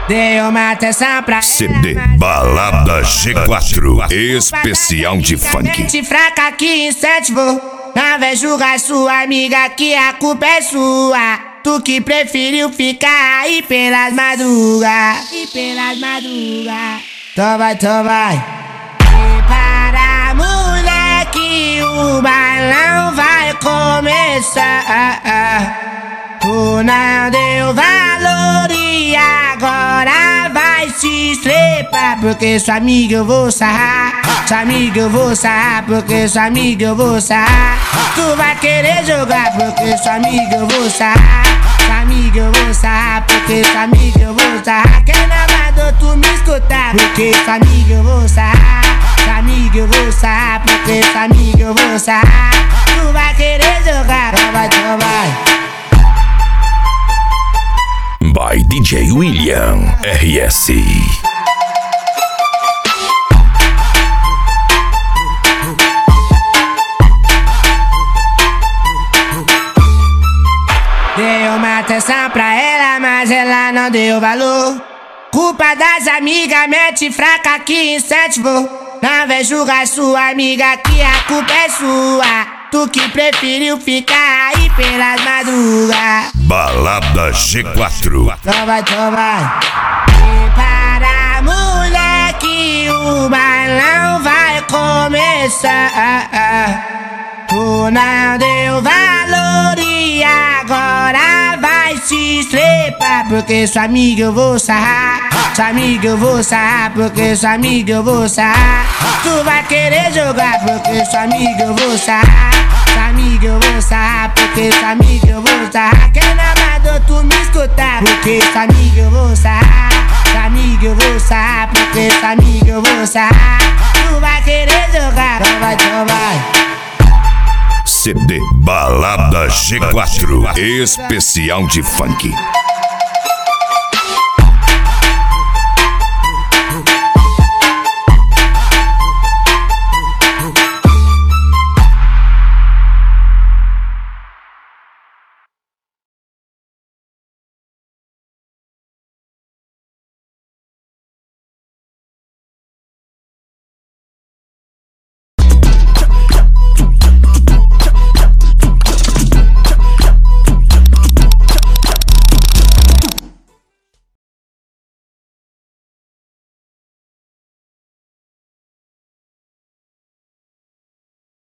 Dei uma atenção pra CD ela, mas Balada G4 especial de funk. gente fraca que incentivou. Não vem julgar sua amiga que a culpa é sua. Tu que preferiu ficar aí pelas madrugas. Então vai. Prepara, moleque, o bailão vai começar. Tu não deu valor e agora vai se estrepar. Porque sua amiga eu vou sarrar. Sua amiga eu vou sarrar, porque sua amiga eu vou sarrar. Tu vai querer jogar, porque sua amiga eu vou sarrar. Sua amiga eu vou sarrar, porque sua amiga eu vou sarrar. Quem não mandou tu me escutar, porque sua amiga eu vou sarrar. Sua amiga eu vou sarrar, porque sua amiga eu vou sarrar. Tu vai querer jogar, então vai. By DJ William RS. Dei uma atenção pra ela, mas ela não deu valor. Culpa das amigas, mente fraca que incentivou. Não vem julgar sua amiga que a culpa é sua. Tu que preferiu ficar aí pelas madrugas. Balada G4. Então vai. Prepara, moleque, o bailão vai começar. Tu não deu valor e agora vai se estrepar. Porque sua amiga eu vou sarrar. Sua amiga eu vou sarrar, porque sua amiga eu vou sarrar. Tu vai querer jogar, porque sua amiga eu vou sarrar. Sua amiga eu vou sarrar, porque sua amiga eu vou sarrar. Quem não mandou tu me escutar, porque sua amiga eu vou sarrar. Sua amiga eu vou sarrar, porque sua amiga eu vou sarrar. Tu vai querer jogar, então vai. CD Balada G4 especial de funk.